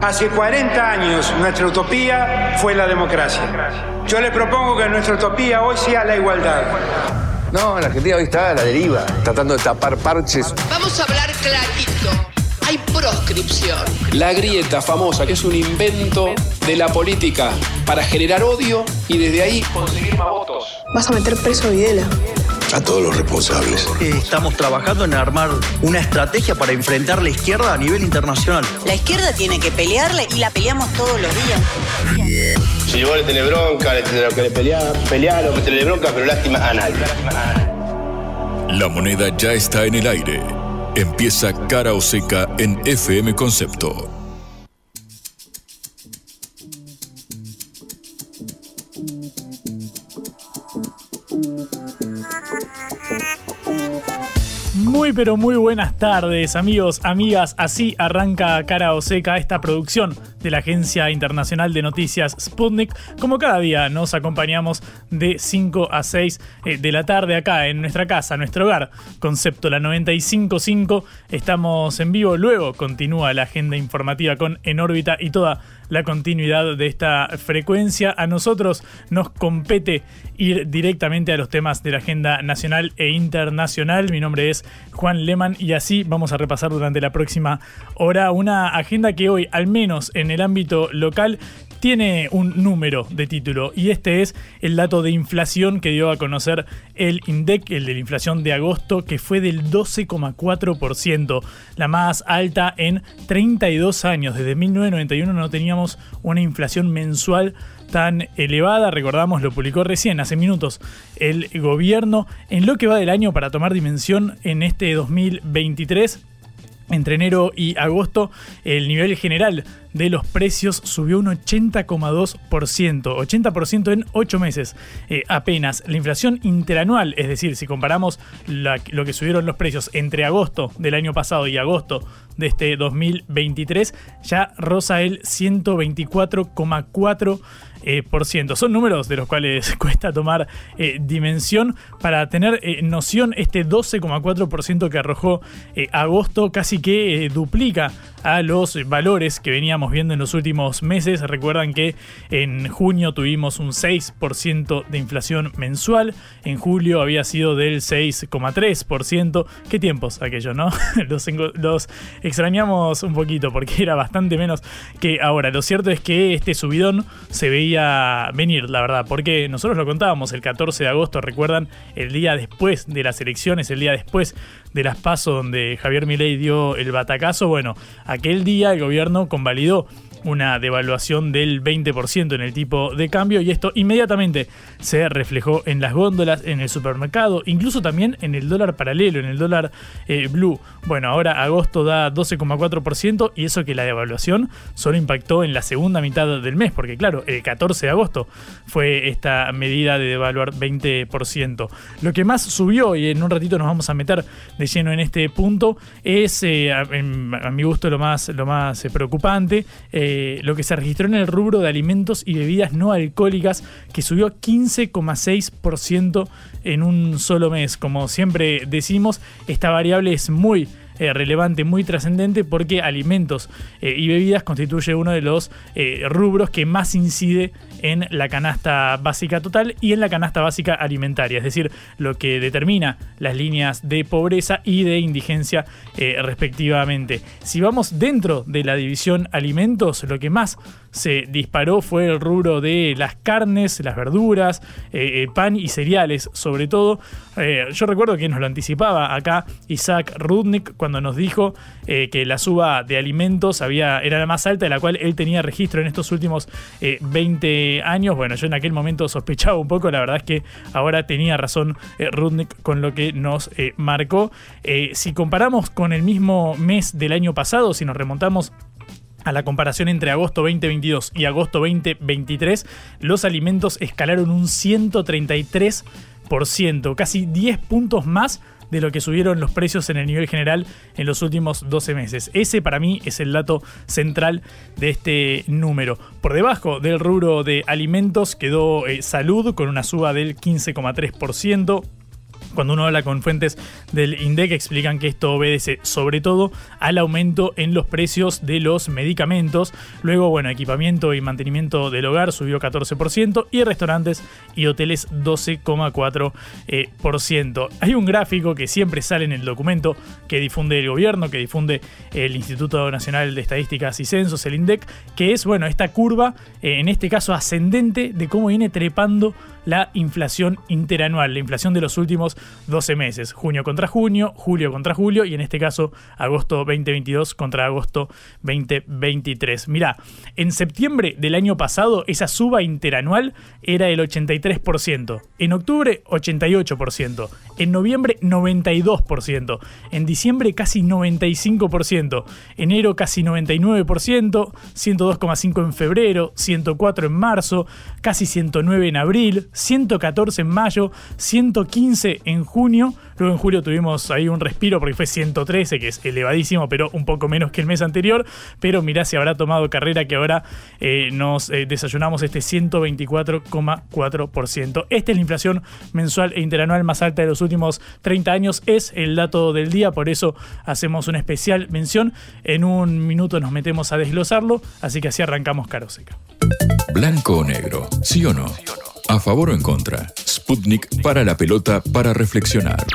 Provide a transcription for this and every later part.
Hace 40 años nuestra utopía fue la democracia. Yo le propongo que nuestra utopía hoy sea la igualdad. No, la Argentina hoy está a la deriva, tratando de tapar parches. Vamos a hablar clarito. Hay proscripción. La grieta famosa, que es un invento de la política para generar odio y desde ahí conseguir más votos. Vas a meter preso a Videla. A todos los responsables. Estamos trabajando en armar una estrategia para enfrentar la izquierda a nivel internacional. La izquierda tiene que pelearle y la peleamos todos los días. Si vos le tenés bronca, le tenés que pelear, o que tenés bronca, pero lástima a nadie. La moneda ya está en el aire. Empieza Cara o Seca en FM Concepto. Muy pero muy buenas tardes, amigos, amigas. Así arranca Cara o Seca, esta producción de la Agencia Internacional de Noticias Sputnik. Como cada día nos acompañamos de 5 a 6 de la tarde acá en nuestra casa, nuestro hogar, Concepto la 95.5. Estamos en vivo, luego continúa la agenda informativa con En órbita y toda la continuidad de esta frecuencia. A nosotros nos compete ir directamente a los temas de la agenda nacional e internacional. Mi nombre es Juan Lehmann y así vamos a repasar durante la próxima hora una agenda que hoy, al menos en el ámbito local, tiene un número de título, y este es el dato de inflación que dio a conocer el INDEC, el de la inflación de agosto, que fue del 12,4%, la más alta en 32 años. Desde 1991 no teníamos una inflación mensual tan elevada. Recordamos, lo publicó recién, hace minutos, el gobierno. En lo que va del año, para tomar dimensión, en este 2023, entre enero y agosto, el nivel general de los precios subió un 80,2%, 80% en 8 meses apenas. La inflación interanual, es decir, si comparamos lo que subieron los precios entre agosto del año pasado y agosto de este 2023, ya roza el 124,4%. Son números de los cuales cuesta tomar dimensión. Para tener noción, este 12,4% que arrojó agosto casi que duplica a los valores que veníamos viendo en los últimos meses. Recuerdan que en junio tuvimos un 6% de inflación mensual, en julio había sido del 6,3%. Qué tiempos aquellos, ¿no? Los extrañamos un poquito porque era bastante menos que ahora. Lo cierto es que este subidón se veía venir, la verdad, porque nosotros lo contábamos el 14 de agosto, recuerdan, el día después de las elecciones, el día después de las PASO, donde Javier Milei dio el batacazo. Bueno, aquel día el gobierno convalidó una devaluación del 20% en el tipo de cambio, y esto inmediatamente se reflejó en las góndolas, en el supermercado, incluso también en el dólar paralelo, en el dólar blue. Bueno, ahora agosto da 12,4%, y eso que la devaluación solo impactó en la segunda mitad del mes, porque claro, el 14 de agosto fue esta medida de devaluar 20%. Lo que más subió, y en un ratito nos vamos a meter de lleno en este punto, es a mi gusto lo más preocupante, lo que se registró en el rubro de alimentos y bebidas no alcohólicas, que subió 15,6% en un solo mes. Como siempre decimos, esta variable es muy relevante, muy trascendente, porque alimentos y bebidas constituye uno de los rubros que más incide en la canasta básica total y en la canasta básica alimentaria, es decir, lo que determina las líneas de pobreza y de indigencia respectivamente. Si vamos dentro de la división alimentos, lo que más se disparó fue el rubro de las carnes, las verduras, pan y cereales, sobre todo. Yo recuerdo que nos lo anticipaba acá Isaac Rudnick cuando nos dijo que la suba de alimentos era la más alta de la cual él tenía registro en estos últimos 20 años. Bueno, yo en aquel momento sospechaba un poco, la verdad es que ahora tenía razón Rudnick con lo que nos marcó. Si comparamos con el mismo mes del año pasado, si nos remontamos a la comparación entre agosto 2022 y agosto 2023, los alimentos escalaron un 133%, casi 10 puntos más de lo que subieron los precios en el nivel general en los últimos 12 meses. Ese para mí es el dato central de este número. Por debajo del rubro de alimentos quedó salud, con una suba del 15,3%. Cuando uno habla con fuentes del INDEC explican que esto obedece sobre todo al aumento en los precios de los medicamentos. Luego, bueno, equipamiento y mantenimiento del hogar subió 14% y restaurantes y hoteles 12,4%. Hay un gráfico que siempre sale en el documento que difunde el gobierno, que difunde el Instituto Nacional de Estadísticas y Censos, el INDEC, que es, bueno, esta curva, en este caso ascendente, de cómo viene trepando la inflación interanual, la inflación de los últimos 12 meses, junio contra junio, julio contra julio y en este caso agosto 2022 contra agosto 2023. Mirá, en septiembre del año pasado esa suba interanual era el 83%, en octubre 88%, en noviembre 92%, en diciembre casi 95%, enero casi 99%, 102,5% en febrero, 104% en marzo, casi 109% en abril, 114 en mayo, 115 en junio. Luego en julio tuvimos ahí un respiro porque fue 113, que es elevadísimo, pero un poco menos que el mes anterior. Pero mirá si habrá tomado carrera que ahora nos desayunamos este 124,4%. Esta es la inflación mensual e interanual más alta de los últimos 30 años. Es el dato del día, por eso hacemos una especial mención. En un minuto nos metemos a desglosarlo, así que así arrancamos Cara o Seca. Blanco o negro, ¿sí o no? ¿A favor o en contra? Sputnik para la pelota para reflexionar.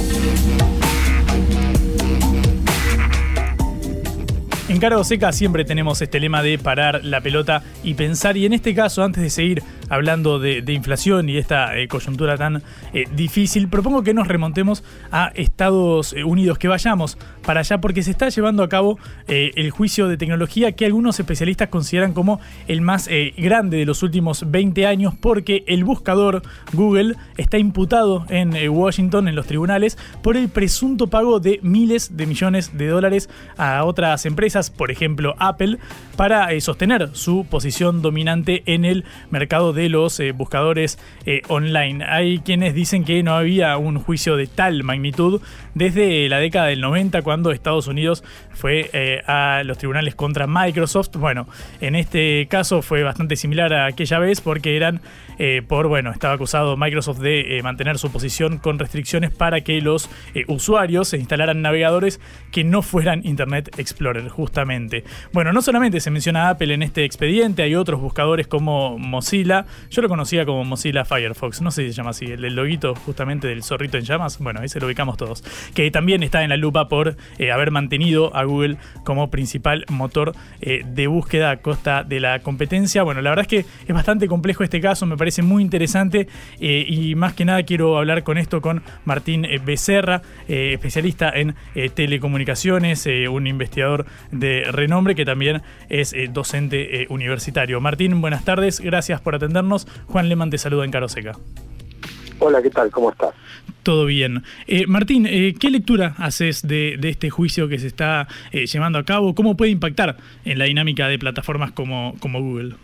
En Cara o Seca siempre tenemos este lema de parar la pelota y pensar, y en este caso, antes de seguir hablando de inflación y esta coyuntura tan difícil, propongo que nos remontemos a Estados Unidos, que vayamos para allá porque se está llevando a cabo el juicio de tecnología que algunos especialistas consideran como el más grande de los últimos 20 años, porque el buscador Google está imputado en Washington, en los tribunales, por el presunto pago de miles de millones de dólares a otras empresas, por ejemplo Apple, para sostener su posición dominante en el mercado de los buscadores online. Hay quienes dicen que no había un juicio de tal magnitud desde la década del 90, cuando Estados Unidos fue a los tribunales contra Microsoft. Bueno, en este caso fue bastante similar a aquella vez porque eran estaba acusado Microsoft de mantener su posición con restricciones para que los usuarios se instalaran navegadores que no fueran Internet Explorer, justamente. Bueno, no solamente se menciona a Apple en este expediente, hay otros buscadores como Mozilla. Yo lo conocía como Mozilla Firefox, no sé si se llama así, el loguito justamente del zorrito en llamas. Bueno, ese lo ubicamos todos, que también está en la lupa por haber mantenido a Google como principal motor de búsqueda a costa de la competencia. Bueno, la verdad es que es bastante complejo este caso, me parece muy interesante y más que nada quiero hablar con Martín Becerra, especialista en telecomunicaciones, un investigador de renombre que también es docente universitario. Martín, buenas tardes, gracias por atendernos. Juan Lehmann te saluda en Cara o Seca. Hola, ¿qué tal? ¿Cómo estás? Todo bien. Martín, ¿qué lectura haces de este juicio que se está llevando a cabo? ¿Cómo puede impactar en la dinámica de plataformas como Google?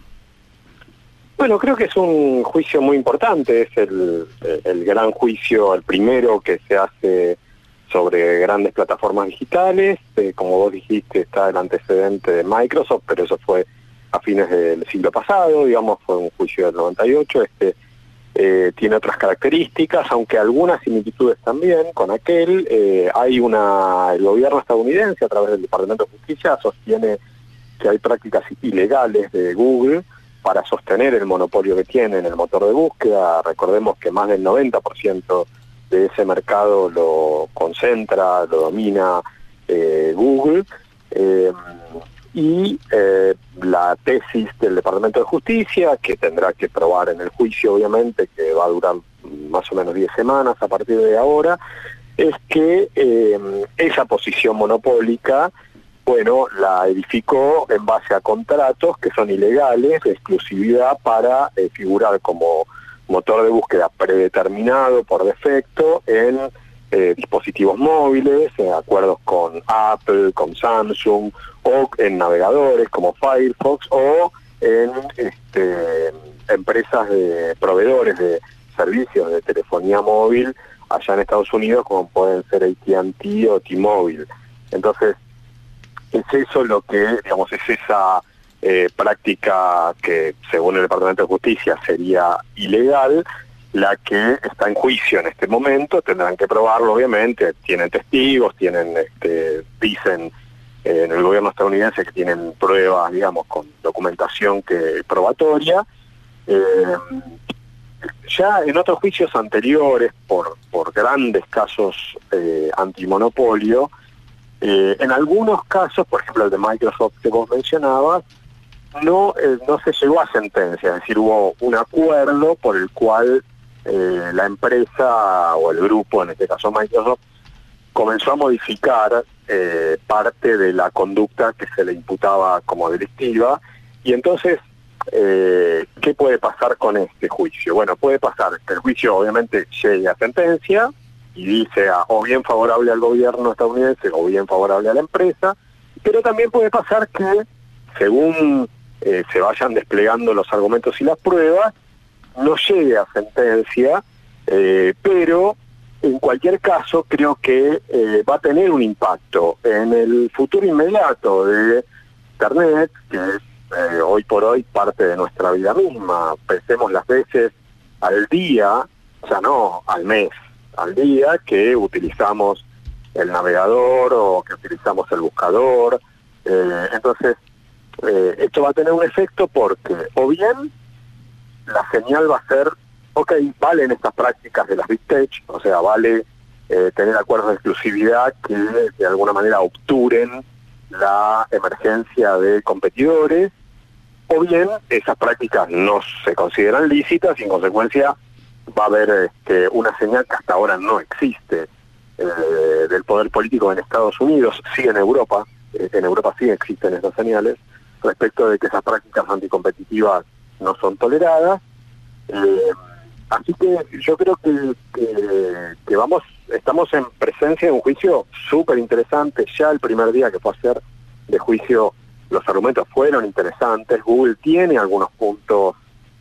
Bueno, creo que es un juicio muy importante, es el gran juicio, el primero que se hace sobre grandes plataformas digitales. Como vos dijiste, está el antecedente de Microsoft, pero eso fue a fines del siglo pasado, digamos, fue un juicio del 98. Tiene otras características, aunque algunas similitudes también con aquel. El gobierno estadounidense, a través del Departamento de Justicia, sostiene que hay prácticas ilegales de Google para sostener el monopolio que tiene en el motor de búsqueda. Recordemos que más del 90% de ese mercado lo concentra, lo domina Google. La tesis del Departamento de Justicia, que tendrá que probar en el juicio, obviamente, que va a durar más o menos 10 semanas a partir de ahora, es que esa posición monopólica, bueno, la edificó en base a contratos que son ilegales, de exclusividad para figurar como motor de búsqueda predeterminado por defecto en dispositivos móviles, en acuerdos con Apple, con Samsung, o en navegadores como Firefox, o en empresas de proveedores de servicios de telefonía móvil allá en Estados Unidos, como pueden ser AT&T o T-Mobile. Entonces, es eso lo que, digamos, es esa práctica que, según el Departamento de Justicia, sería ilegal, la que está en juicio en este momento. Tendrán que probarlo, obviamente, tienen testigos, dicen en el gobierno estadounidense que tienen pruebas, digamos, con documentación probatoria. Ya en otros juicios anteriores, por grandes casos antimonopolio, en algunos casos, por ejemplo el de Microsoft que vos mencionabas, no se llegó a sentencia, es decir, hubo un acuerdo por el cual la empresa o el grupo, en este caso Microsoft, comenzó a modificar parte de la conducta que se le imputaba como delictiva. Y entonces, ¿qué puede pasar con este juicio? Bueno, puede pasar que el juicio obviamente llegue a sentencia y dice o bien favorable al gobierno estadounidense o bien favorable a la empresa, pero también puede pasar que según se vayan desplegando los argumentos y las pruebas, no llegue a sentencia, pero en cualquier caso creo que va a tener un impacto en el futuro inmediato de Internet, que es hoy por hoy parte de nuestra vida misma. Pensemos las veces al día, ya no al mes, al día que utilizamos el navegador o que utilizamos el buscador. Entonces, esto va a tener un efecto porque o bien la señal va a ser, ok, valen estas prácticas de las Big Tech, o sea, vale tener acuerdos de exclusividad que de alguna manera obturen la emergencia de competidores, o bien esas prácticas no se consideran lícitas y en consecuencia va a haber una señal que hasta ahora no existe del poder político en Estados Unidos, sí en Europa sí existen esas señales respecto de que esas prácticas anticompetitivas no son toleradas. Así que yo creo que estamos en presencia de un juicio súper interesante. Ya el primer día que fue a hacer de juicio los argumentos fueron interesantes. Google tiene algunos puntos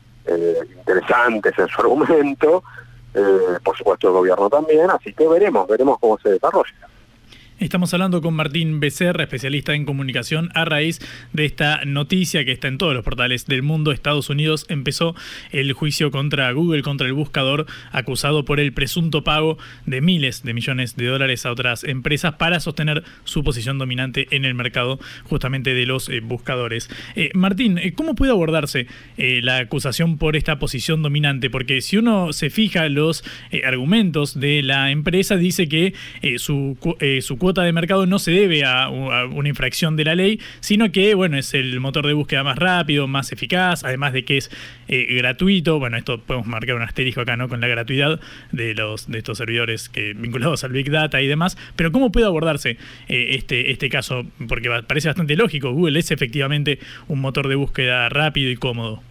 interesantes en su argumento, por supuesto el gobierno también, así que veremos cómo se desarrolla. Estamos hablando con Martín Becerra, especialista en comunicación, a raíz de esta noticia que está en todos los portales del mundo. Estados Unidos empezó el juicio contra Google, contra el buscador, acusado por el presunto pago de miles de millones de dólares a otras empresas para sostener su posición dominante en el mercado justamente de los buscadores. Martín, ¿cómo puede abordarse la acusación por esta posición dominante? Porque si uno se fija los argumentos de la empresa, dice que su cuota de mercado no se debe a una infracción de la ley, sino que, bueno, es el motor de búsqueda más rápido, más eficaz, además de que es gratuito. Bueno, esto podemos marcar un asterisco acá, ¿no?, con la gratuidad de estos servidores vinculados al Big Data y demás. Pero ¿cómo puede abordarse este caso? Porque parece bastante lógico. Google es efectivamente un motor de búsqueda rápido y cómodo.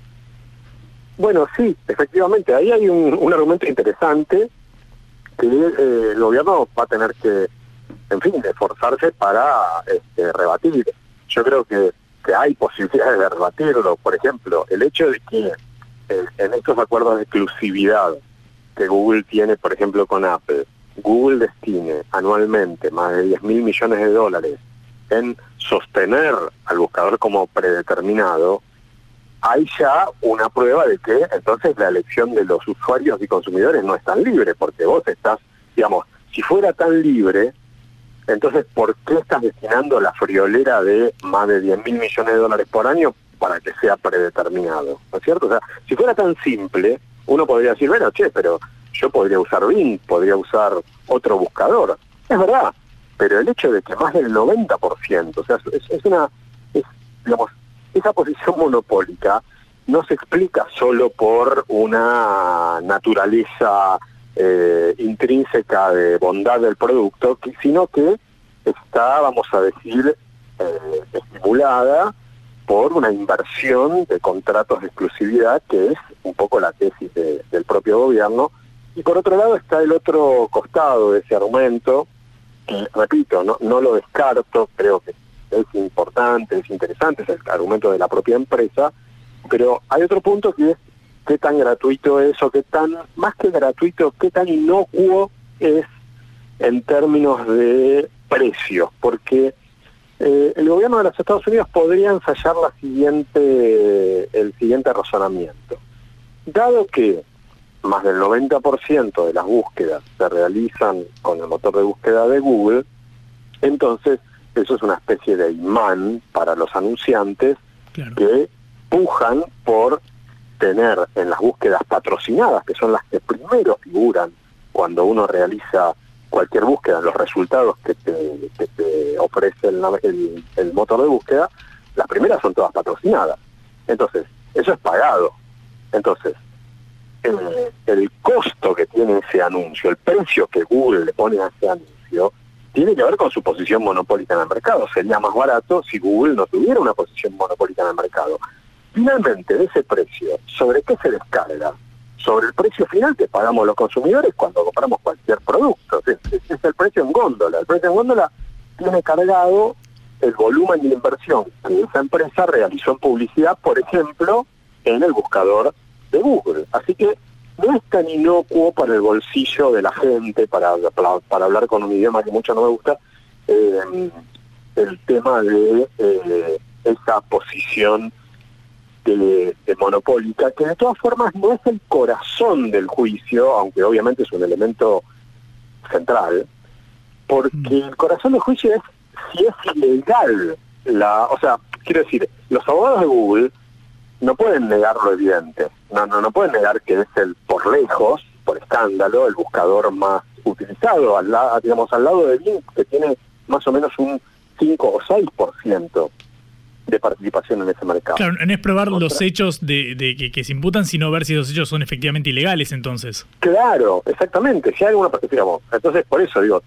Bueno, sí, efectivamente. Ahí hay un argumento interesante que el gobierno va a tener que, en fin, esforzarse para rebatir. Yo creo que hay posibilidades de rebatirlo. Por ejemplo, el hecho de que en estos acuerdos de exclusividad que Google tiene, por ejemplo, con Apple, Google destine anualmente más de $10.000 millones en sostener al buscador como predeterminado, hay ya una prueba de que entonces la elección de los usuarios y consumidores no es tan libre, porque vos estás, digamos, si fuera tan libre, entonces, ¿por qué estás destinando la friolera de más de $10.000 millones por año para que sea predeterminado? ¿No es cierto? O sea, si fuera tan simple, uno podría decir, bueno, pero yo podría usar Bing, podría usar otro buscador. Es verdad, pero el hecho de que más del 90%, o sea, digamos, esa posición monopólica no se explica solo por una naturaleza intrínseca de bondad del producto, sino que está, vamos a decir, estimulada por una inversión de contratos de exclusividad, que es un poco la tesis del propio gobierno. Y por otro lado está el otro costado de ese argumento, que, repito, no lo descarto, creo que es importante, es interesante, es el argumento de la propia empresa, pero hay otro punto que es qué tan gratuito es, o qué tan, más que gratuito, qué tan inocuo es en términos de precios, porque el gobierno de los Estados Unidos podría ensayar el siguiente razonamiento. Dado que más del 90% de las búsquedas se realizan con el motor de búsqueda de Google, entonces eso es una especie de imán para los anunciantes que pujan por tener en las búsquedas patrocinadas, que son las que primero figuran cuando uno realiza cualquier búsqueda, los resultados que te ofrece el motor de búsqueda, las primeras son todas patrocinadas. Entonces, eso es pagado. Entonces, el costo que tiene ese anuncio, el precio que Google le pone a ese anuncio, tiene que ver con su posición monopólica en el mercado. Sería más barato si Google no tuviera una posición monopólica en el mercado. Finalmente, de ese precio, ¿sobre qué se descarga? Sobre el precio final que pagamos los consumidores cuando compramos cualquier producto. Es el precio en góndola. El precio en góndola tiene cargado el volumen de inversión que esa empresa realizó en publicidad, por ejemplo, en el buscador de Google. Así que no es tan inocuo para el bolsillo de la gente, para hablar con un idioma que mucho no me gusta, el tema de esa posición de monopólica, que de todas formas no es el corazón del juicio, aunque obviamente es un elemento central, porque el corazón del juicio es si es ilegal o sea, quiero decir, los abogados de Google no pueden negar lo evidente, no pueden negar que es por lejos, por escándalo, el buscador más utilizado, al lado de Bing, que tiene más o menos un 5 o 6% de participación en ese mercado. Claro, no es probar los hechos de que se imputan, sino ver si esos hechos son efectivamente ilegales, entonces. Claro, exactamente. Si hay alguna, digamos, entonces por eso digo,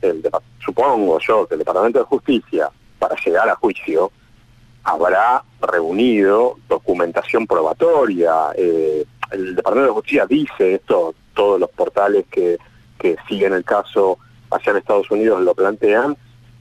supongo yo que el Departamento de Justicia, para llegar a juicio, habrá reunido documentación probatoria. El Departamento de Justicia dice esto, todos los portales que siguen el caso allá en Estados Unidos lo plantean,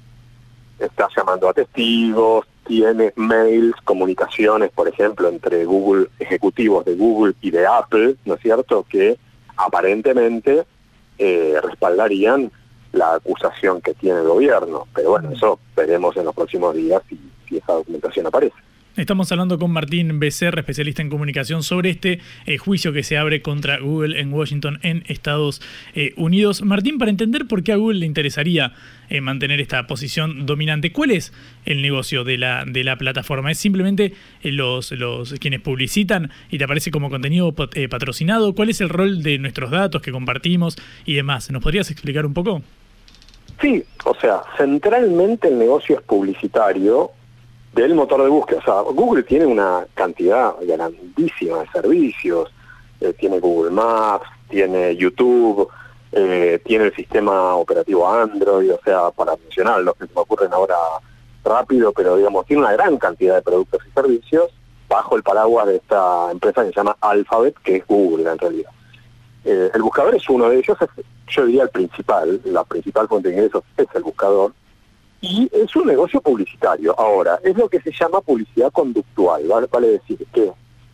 está llamando a testigos, tiene mails, comunicaciones, por ejemplo, entre Google, ejecutivos de Google y de Apple, ¿no es cierto?, que aparentemente respaldarían la acusación que tiene el gobierno. Pero bueno, eso veremos en los próximos días si esa documentación aparece. Estamos hablando con Martín Becerra, especialista en comunicación, sobre este juicio que se abre contra Google en Washington, en Estados Unidos. Martín, para entender por qué a Google le interesaría mantener esta posición dominante, ¿cuál es el negocio de la plataforma? ¿Es simplemente los quienes publicitan y te aparece como contenido patrocinado? ¿Cuál es el rol de nuestros datos que compartimos y demás? ¿Nos podrías explicar un poco? Sí, o sea, centralmente el negocio es publicitario del motor de búsqueda. O sea, Google tiene una cantidad grandísima de servicios, tiene Google Maps, tiene YouTube, tiene el sistema operativo Android, o sea, para mencionar los que se me ocurren ahora rápido, pero digamos, tiene una gran cantidad de productos y servicios bajo el paraguas de esta empresa que se llama Alphabet, que es Google en realidad. El buscador es uno de ellos, yo diría la principal fuente de ingresos es el buscador, y es un negocio publicitario. Ahora, es lo que se llama publicidad conductual, vale decir que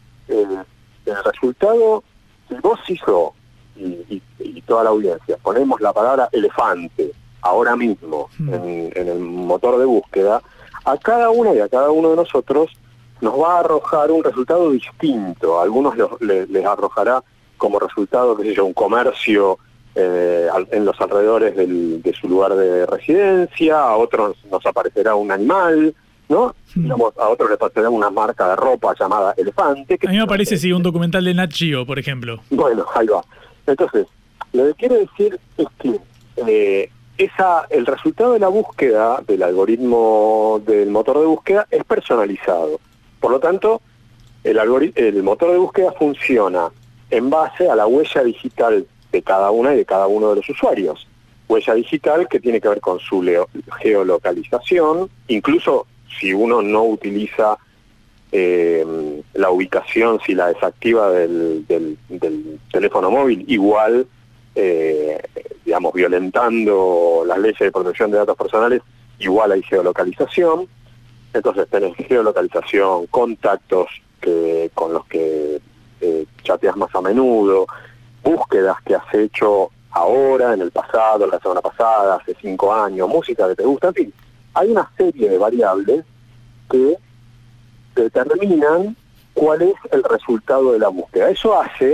el resultado, si vos y yo y toda la audiencia ponemos la palabra elefante ahora mismo en el motor de búsqueda, a cada una y a cada uno de nosotros nos va a arrojar un resultado distinto. A algunos les arrojará como resultado, qué sé yo, un comercio en los alrededores de su lugar de residencia, a otros nos aparecerá un animal, ¿no? Digamos, a otros les aparecerá una marca de ropa llamada Elefante. A mí me aparece un documental de Nat Geo, por ejemplo. Bueno, ahí va. Entonces, lo que quiero decir es que el resultado de la búsqueda del algoritmo del motor de búsqueda es personalizado. Por lo tanto, el motor de búsqueda funciona en base a la huella digital de cada una y de cada uno de los usuarios. Huella digital que tiene que ver con su geolocalización, incluso si uno no utiliza la ubicación, si la desactiva del teléfono móvil, igual, digamos, violentando las leyes de protección de datos personales, igual hay geolocalización. Entonces tenés geolocalización, contactos con los que chateas más a menudo, búsquedas que has hecho ahora, en el pasado, la semana pasada, hace 5 años, música que te gusta, en fin. Hay una serie de variables que determinan cuál es el resultado de la búsqueda. Eso hace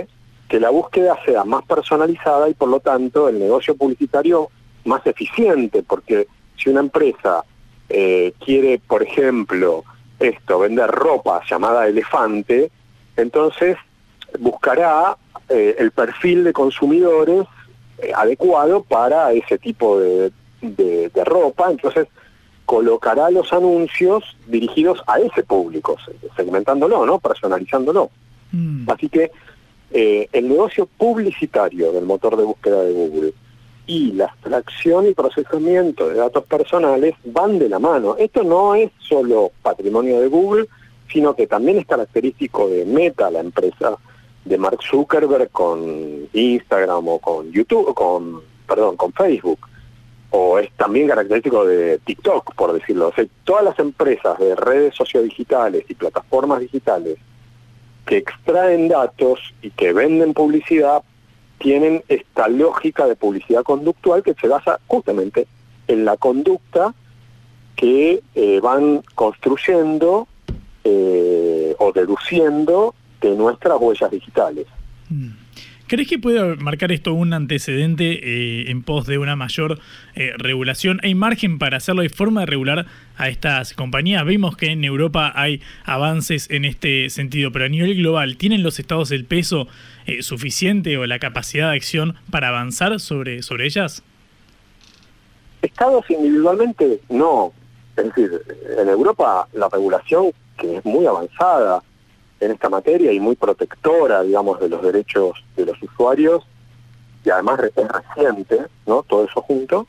que la búsqueda sea más personalizada y por lo tanto el negocio publicitario más eficiente, porque si una empresa quiere, por ejemplo, vender ropa llamada elefante, entonces buscará el perfil de consumidores adecuado para ese tipo de ropa, entonces colocará los anuncios dirigidos a ese público, segmentándolo, ¿no? Personalizándolo. Así que el negocio publicitario del motor de búsqueda de Google y la extracción y procesamiento de datos personales van de la mano. Esto no es solo patrimonio de Google, sino que también es característico de Meta, la empresa de Mark Zuckerberg con Instagram o con YouTube, con Facebook, o es también característico de TikTok, por decirlo. O sea, todas las empresas de redes sociodigitales y plataformas digitales que extraen datos y que venden publicidad tienen esta lógica de publicidad conductual que se basa justamente en la conducta que van construyendo o deduciendo de nuestras huellas digitales. ¿Crees que puede marcar esto un antecedente en pos de una mayor regulación? ¿Hay margen para hacerlo? ¿Hay forma de regular a estas compañías? Vimos que en Europa hay avances en este sentido, pero a nivel global, ¿tienen los estados el peso suficiente o la capacidad de acción para avanzar sobre ellas? Estados individualmente no. Es decir, en Europa la regulación, que es muy avanzada en esta materia y muy protectora, digamos, de los derechos de los usuarios, y además es reciente, ¿no? Todo eso junto,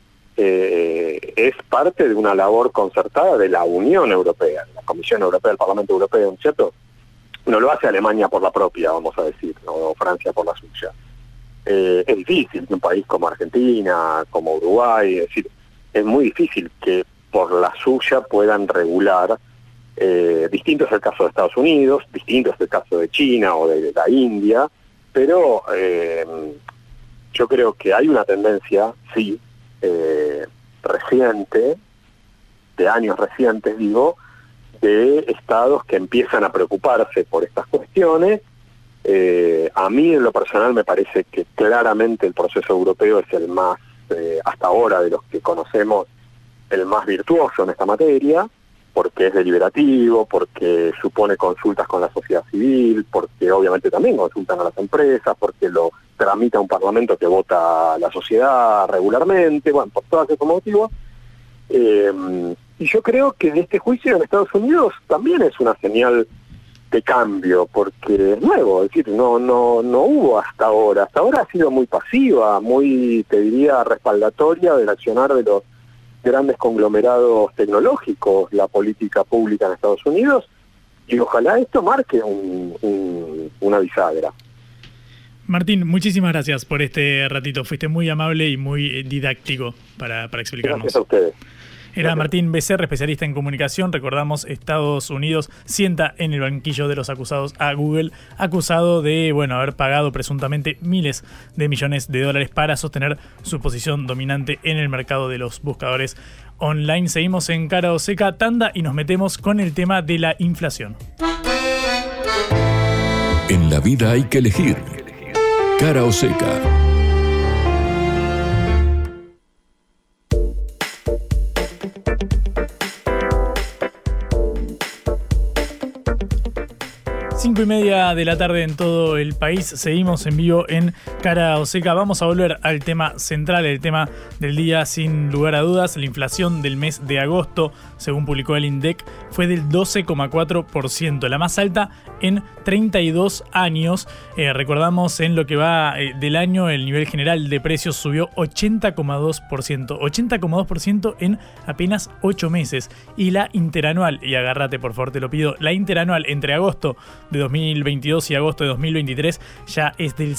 es parte de una labor concertada de la Unión Europea, la Comisión Europea, el Parlamento Europeo, ¿no es cierto? No lo hace Alemania por la propia, vamos a decir, ¿no? O Francia por la suya. Es difícil que un país como Argentina, como Uruguay, es decir, es muy difícil que por la suya puedan regular. Distinto es el caso de Estados Unidos, distinto es el caso de China o de la India, pero yo creo que hay una tendencia, sí, reciente, de años recientes, digo, de estados que empiezan a preocuparse por estas cuestiones. A mí en lo personal me parece que claramente el proceso europeo es el más, hasta ahora de los que conocemos, el más virtuoso en esta materia, porque es deliberativo, porque supone consultas con la sociedad civil, porque obviamente también consultan a las empresas, porque lo tramita un parlamento que vota a la sociedad regularmente, bueno, por todos esos motivos. Y yo creo que este juicio en Estados Unidos también es una señal de cambio, porque es nuevo, es decir, no hubo hasta ahora ha sido muy pasiva, muy, te diría, respaldatoria del accionar de los grandes conglomerados tecnológicos, la política pública en Estados Unidos, y ojalá esto marque una bisagra. Martín, muchísimas gracias por este ratito. Fuiste muy amable y muy didáctico para explicarnos. Gracias a ustedes. Era Martín Becerra, especialista en comunicación. Recordamos, Estados Unidos sienta en el banquillo de los acusados a Google, acusado de, haber pagado presuntamente miles de millones de dólares para sostener su posición dominante en el mercado de los buscadores online. Seguimos en Cara o Seca, tanda, y nos metemos con el tema de la inflación. En la vida hay que elegir. Cara o Seca. Cinco y media de la tarde en todo el país. Seguimos en vivo en Cara o Seca. Vamos a volver al tema central, el tema del día sin lugar a dudas. La inflación del mes de agosto, según publicó el INDEC, fue del 12,4%, la más alta en 32 años. Recordamos, en lo que va del año, el nivel general de precios subió 80,2%. 80,2% en apenas 8 meses. Y la interanual, y agárrate por favor, te lo pido, la interanual entre agosto de 2022 y agosto de 2023 ya es del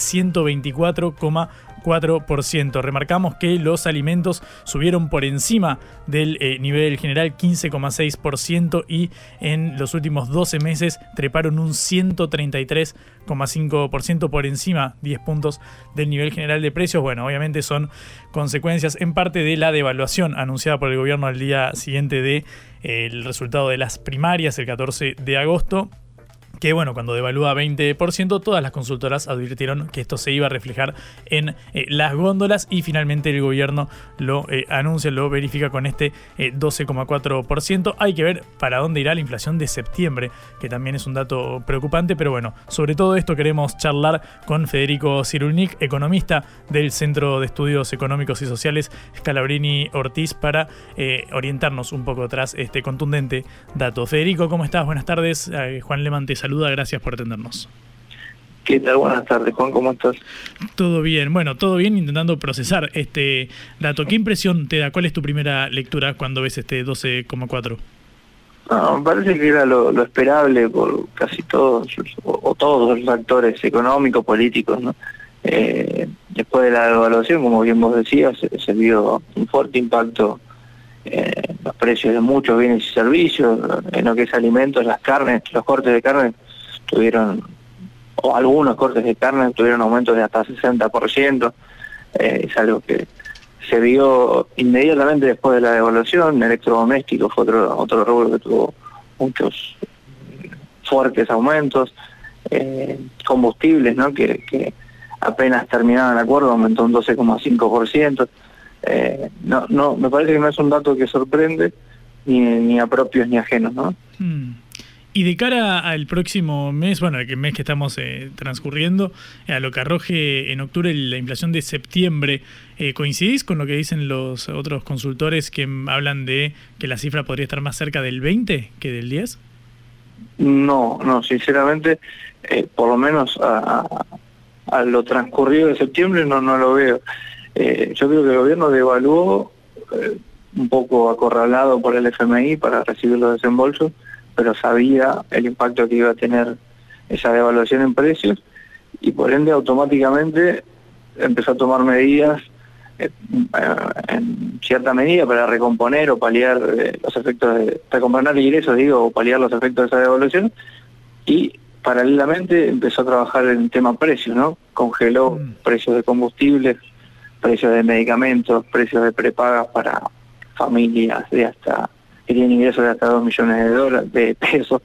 124,4%. Remarcamos que los alimentos subieron por encima del nivel general, 15,6%, y en los últimos 12 meses treparon un 133,5% por encima, 10 puntos del nivel general de precios. Bueno, obviamente son consecuencias en parte de la devaluación anunciada por el gobierno al día siguiente de el resultado de las primarias, el 14 de agosto. que bueno, cuando devalúa 20%, todas las consultoras advirtieron que esto se iba a reflejar en las góndolas y finalmente el gobierno lo anuncia, lo verifica con este 12,4%. Hay que ver para dónde irá la inflación de septiembre, que también es un dato preocupante, pero bueno, sobre todo esto queremos charlar con Federico Cyrulnik, economista del Centro de Estudios Económicos y Sociales Scalabrini Ortiz, para orientarnos un poco tras este contundente dato. Federico, ¿cómo estás? Buenas tardes. Juan Lehmann te saluda, gracias por atendernos. ¿Qué tal? Buenas tardes, Juan, ¿cómo estás? Todo bien, bueno, todo bien, intentando procesar este dato. ¿Qué impresión te da? ¿Cuál es tu primera lectura cuando ves este 12,4? No, me parece que era lo esperable por casi todos, o todos los actores económicos, políticos, ¿no? Después de la devaluación, como bien vos decías, se vio un fuerte impacto en los precios de muchos bienes y servicios, en lo que es alimentos, las carnes, los cortes de carne tuvieron, o algunos cortes de carne tuvieron aumentos de hasta 60%, es algo que se vio inmediatamente después de la devaluación. Electrodomésticos fue otro rubro que tuvo muchos fuertes aumentos, combustibles, ¿no? que apenas terminaban el acuerdo aumentó un 12,5%. No, me parece que no es un dato que sorprende ni a propios ni ajenos, ¿no? Y de cara al próximo mes, bueno, el mes que estamos transcurriendo, a lo que arroje en octubre la inflación de septiembre, ¿coincidís con lo que dicen los otros consultores que hablan de que la cifra podría estar más cerca del 20 que del 10? No, sinceramente, por lo menos a lo transcurrido de septiembre no lo veo. Yo creo que el gobierno devaluó un poco acorralado por el FMI para recibir los desembolsos, pero sabía el impacto que iba a tener esa devaluación en precios y por ende automáticamente empezó a tomar medidas en cierta medida para recomponer o paliar los efectos de recomponer ingresos, o paliar los efectos de esa devaluación, y paralelamente empezó a trabajar en el tema precios, ¿no? Congeló precios de combustibles, precios de medicamentos, precios de prepagas para familias que tienen ingresos de hasta 2 millones de pesos.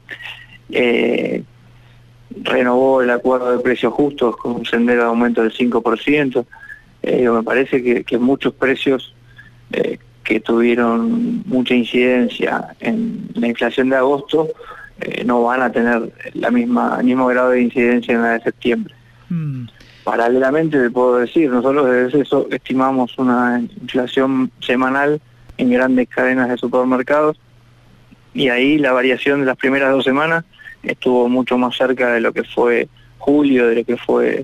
Renovó el acuerdo de precios justos con un sendero de aumento del 5%. Me parece que muchos precios que tuvieron mucha incidencia en la inflación de agosto no van a tener el mismo grado de incidencia en la de septiembre. Paralelamente, te puedo decir, nosotros desde eso estimamos una inflación semanal en grandes cadenas de supermercados, y ahí la variación de las primeras 2 semanas estuvo mucho más cerca de lo que fue julio, de lo que fue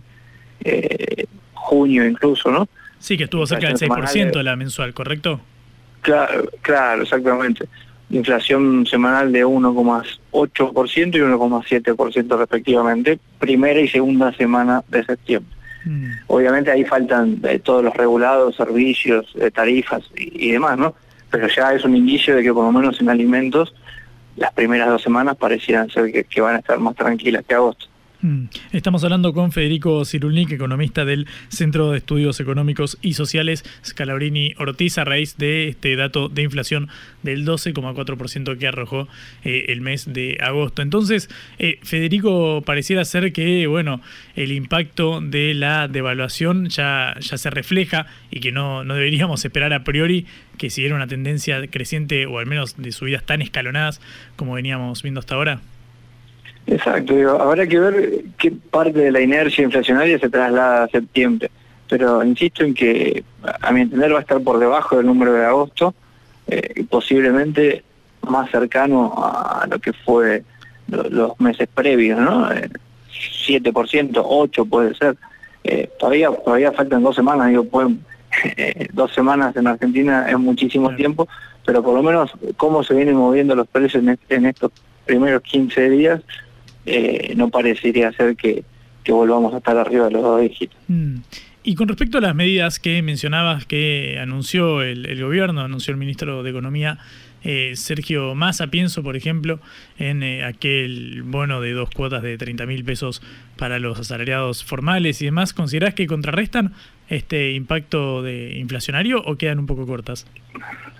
junio incluso, ¿no? Sí, que estuvo cerca del 6% la mensual, ¿correcto? Claro, exactamente. Inflación semanal de 1,8% y 1,7% respectivamente, primera y segunda semana de septiembre. Obviamente ahí faltan todos los regulados, servicios, tarifas y demás, ¿no? Pero ya es un indicio de que por lo menos en alimentos las primeras 2 semanas parecieran ser que van a estar más tranquilas que agosto. Estamos hablando con Federico Cyrulnik, economista del Centro de Estudios Económicos y Sociales Scalabrini Ortiz, a raíz de este dato de inflación del 12,4% que arrojó el mes de agosto. Entonces, Federico, pareciera ser que el impacto de la devaluación ya se refleja y que no deberíamos esperar a priori que siguiera una tendencia creciente, o al menos de subidas tan escalonadas como veníamos viendo hasta ahora. Exacto, habrá que ver qué parte de la inercia inflacionaria se traslada a septiembre, pero insisto en que a mi entender va a estar por debajo del número de agosto, posiblemente más cercano a lo que fue los meses previos, ¿no? 7%, 8% puede ser. Todavía faltan 2 semanas, 2 semanas en Argentina es muchísimo tiempo, pero por lo menos cómo se vienen moviendo los precios en estos primeros 15 días, no parecería ser que volvamos a estar arriba de los 2 dígitos. Y con respecto a las medidas que mencionabas que anunció el gobierno, anunció el ministro de Economía, Sergio Massa, pienso por ejemplo en aquel bono de 2 cuotas de 30.000 pesos para los asalariados formales y demás, ¿considerás que contrarrestan este impacto inflacionario o quedan un poco cortas?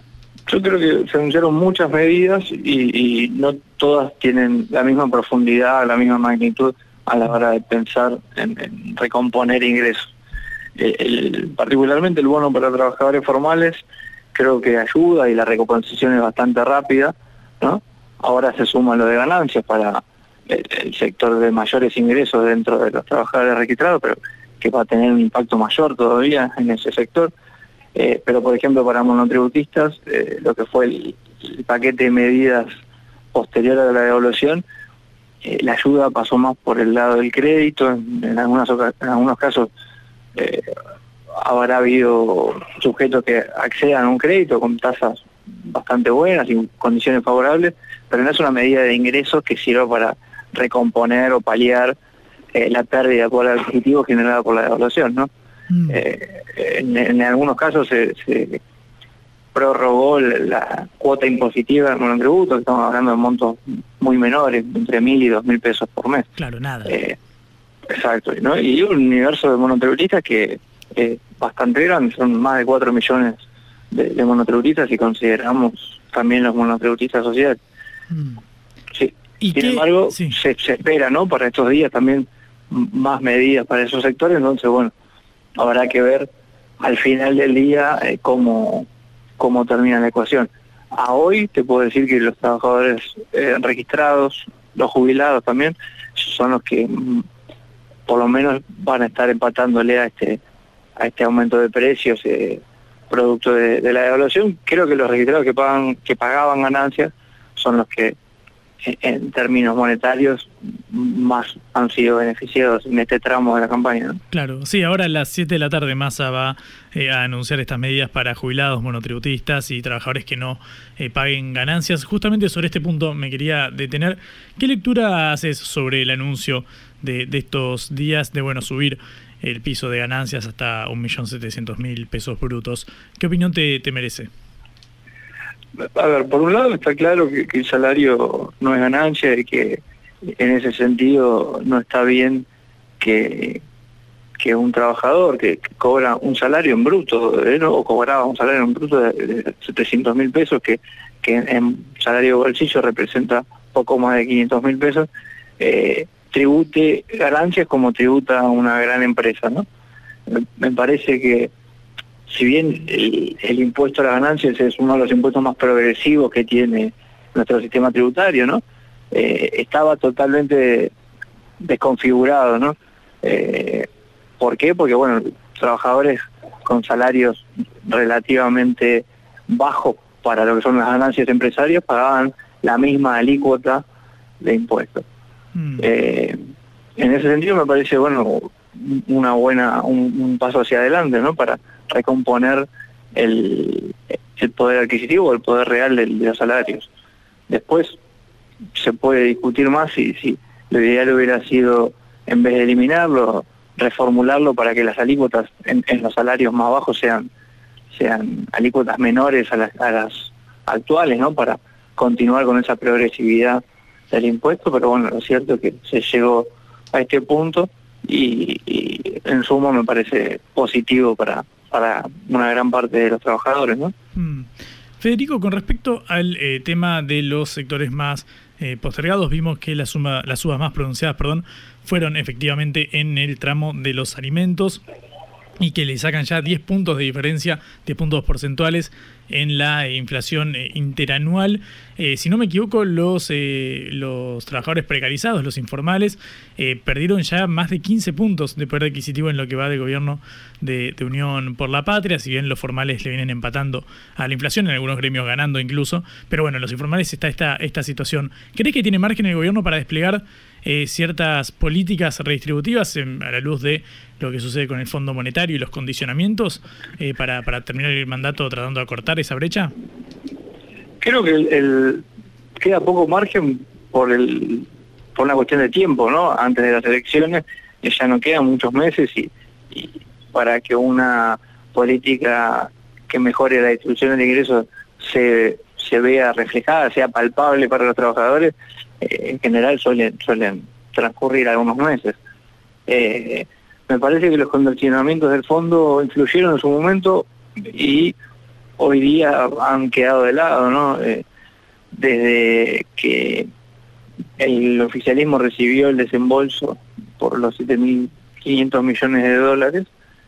Yo creo que se anunciaron muchas medidas y no todas tienen la misma profundidad, la misma magnitud a la hora de pensar en recomponer ingresos. Particularmente el bono para trabajadores formales creo que ayuda y la recomposición es bastante rápida, ¿no? Ahora se suma lo de ganancias para el sector de mayores ingresos dentro de los trabajadores registrados, pero que va a tener un impacto mayor todavía en ese sector. Pero por ejemplo para monotributistas, lo que fue el paquete de medidas posterior a la devaluación, la ayuda pasó más por el lado del crédito. En algunos casos habrá habido sujetos que accedan a un crédito con tasas bastante buenas y condiciones favorables, pero no es una medida de ingresos que sirva para recomponer o paliar la pérdida de poder adquisitivo generada por la devaluación, ¿no? En algunos casos se prorrogó la cuota impositiva en monotributo, que estamos hablando de montos muy menores, entre 1.000 y 2.000 pesos por mes. Claro, nada. Exacto, ¿no? Y un universo de monotributistas que es bastante grande, son más de 4 millones de monotributistas si consideramos también los monotributistas sociales. Sí. Sin embargo, se espera, ¿no?, para estos días también más medidas para esos sectores, entonces bueno, habrá que ver al final del día cómo termina la ecuación. A hoy te puedo decir que los trabajadores registrados, los jubilados también, son los que por lo menos van a estar empatándole a este aumento de precios producto de la devaluación. Creo que los registrados que pagaban ganancias son los que en términos monetarios más han sido beneficiados en este tramo de la campaña, ¿no? Claro, sí, ahora a las 7 de la tarde Massa va a anunciar estas medidas para jubilados, monotributistas y trabajadores que no paguen ganancias. Justamente sobre este punto me quería detener. ¿Qué lectura haces sobre el anuncio de estos días de subir el piso de ganancias hasta 1.700.000 pesos brutos? ¿Qué opinión te merece? A ver, por un lado está claro que el salario no es ganancia y que en ese sentido no está bien que un trabajador que cobra un salario en bruto, o cobraba un salario en bruto de 700.000 pesos, que en salario bolsillo representa poco más de 500.000 pesos, tribute ganancias como tributa una gran empresa, ¿no? Me parece que si bien el impuesto a las ganancias es uno de los impuestos más progresivos que tiene nuestro sistema tributario, ¿no? Estaba totalmente desconfigurado, ¿no? ¿Por qué? Porque, trabajadores con salarios relativamente bajos para lo que son las ganancias empresarias pagaban la misma alícuota de impuestos. En ese sentido me parece, un paso hacia adelante, ¿no? Para recomponer el poder adquisitivo, el poder real de los salarios. Después se puede discutir más si lo ideal hubiera sido, en vez de eliminarlo, reformularlo para que las alícuotas en los salarios más bajos sean alícuotas menores a las actuales, ¿no? Para continuar con esa progresividad del impuesto, pero lo cierto es que se llegó a este punto y en suma me parece positivo para una gran parte de los trabajadores, ¿no? Federico, con respecto al tema de los sectores más postergados, vimos que las subas más pronunciadas, fueron efectivamente en el tramo de los alimentos y que le sacan ya 10 puntos de diferencia, 10 puntos porcentuales en la inflación interanual. Si no me equivoco, los trabajadores precarizados, los informales, perdieron ya más de 15 puntos de poder adquisitivo en lo que va del gobierno de Unión por la Patria, si bien los formales le vienen empatando a la inflación, en algunos gremios ganando incluso, pero en los informales está esta situación. ¿Crees que tiene margen el gobierno para desplegar ciertas políticas redistributivas a la luz de lo que sucede con el Fondo Monetario y los condicionamientos para terminar el mandato tratando de acortar esa brecha? Creo que queda poco margen por una cuestión de tiempo, ¿no? Antes de las elecciones ya no quedan muchos meses y para que una política que mejore la distribución de ingresos se vea reflejada, sea palpable para los trabajadores, en general suelen transcurrir algunos meses. Me parece que los condicionamientos del fondo influyeron en su momento y hoy día han quedado de lado, ¿no? Desde que el oficialismo recibió el desembolso por los 7.500 millones de dólares,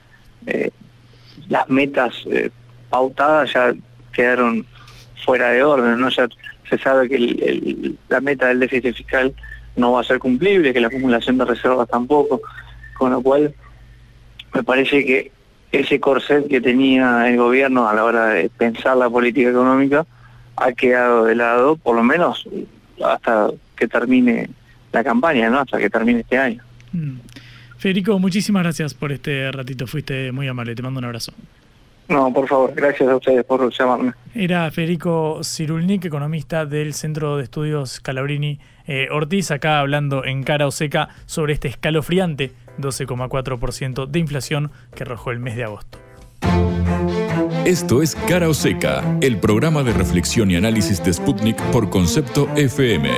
las metas pautadas ya quedaron fuera de orden, ¿no? Ya se sabe que la meta del déficit fiscal no va a ser cumplible, que la acumulación de reservas tampoco, con lo cual me parece que ese corset que tenía el gobierno a la hora de pensar la política económica ha quedado de lado, por lo menos hasta que termine la campaña, ¿no? Hasta que termine este año. Federico, muchísimas gracias por este ratito, fuiste muy amable, te mando un abrazo. No, por favor, gracias a ustedes por llamarme. Era Federico Cirulnik, economista del Centro de Estudios Scalabrini Ortiz, acá hablando en Cara o Seca sobre este escalofriante 12,4% de inflación que arrojó el mes de agosto. Esto es Cara o Seca, el programa de reflexión y análisis de Sputnik por Concepto FM.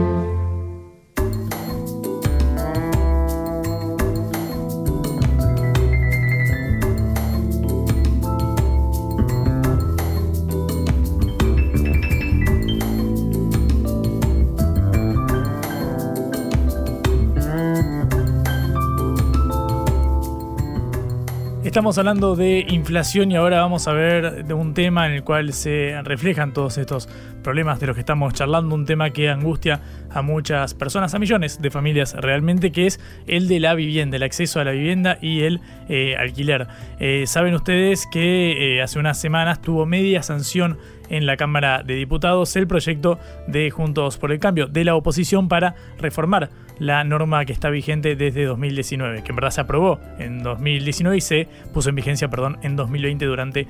Estamos hablando de inflación y ahora vamos a ver de un tema en el cual se reflejan todos estos problemas de los que estamos charlando, un tema que angustia a muchas personas, a millones de familias realmente, que es el de la vivienda, el acceso a la vivienda y el alquiler. Saben ustedes que hace unas semanas tuvo media sanción en la Cámara de Diputados el proyecto de Juntos por el Cambio, de la oposición, para reformar la norma que está vigente desde 2019, que en verdad se aprobó en 2019 y se puso en vigencia, en 2020 durante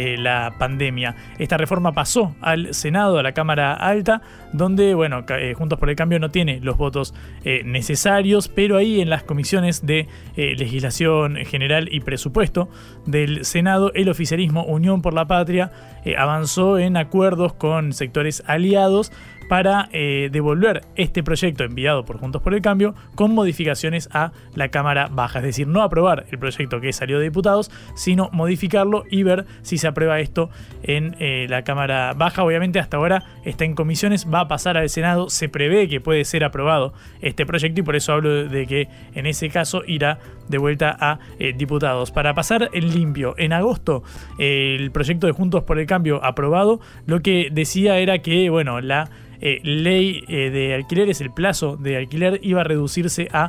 la pandemia. Esta reforma pasó al Senado, a la Cámara Alta, donde, Juntos por el Cambio no tiene los votos necesarios, pero ahí en las comisiones de Legislación General y Presupuesto del Senado, el oficialismo Unión por la Patria avanzó en acuerdos con sectores aliados para devolver este proyecto enviado por Juntos por el Cambio con modificaciones a la Cámara Baja. Es decir, no aprobar el proyecto que salió de diputados, sino modificarlo y ver si se aprueba esto en la Cámara Baja. Obviamente hasta ahora está en comisiones, va a pasar al Senado, se prevé que puede ser aprobado este proyecto y por eso hablo de que en ese caso irá de vuelta a diputados. Para pasar en limpio, en agosto el proyecto de Juntos por el Cambio aprobado, lo que decía era que la ley de alquileres, el plazo de alquiler iba a reducirse a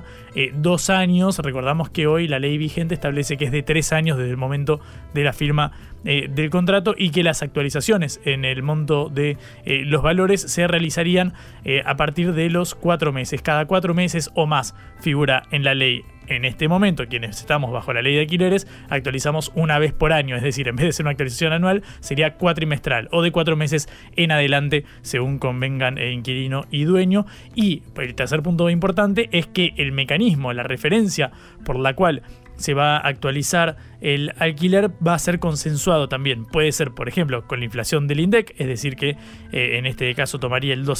2 años. Recordamos que hoy la ley vigente establece que es de 3 años desde el momento de la firma del contrato y que las actualizaciones en el monto de los valores se realizarían a partir de los 4 meses. Cada 4 meses o más figura en la ley. En este momento, quienes estamos bajo la ley de alquileres, actualizamos una vez por año, es decir, en vez de ser una actualización anual, sería cuatrimestral o de 4 meses en adelante, según convengan inquilino y dueño. Y el tercer punto importante es que el mecanismo, la referencia por la cual se va a actualizar el alquiler va a ser consensuado también. Puede ser, por ejemplo, con la inflación del INDEC, es decir que en este caso tomaría el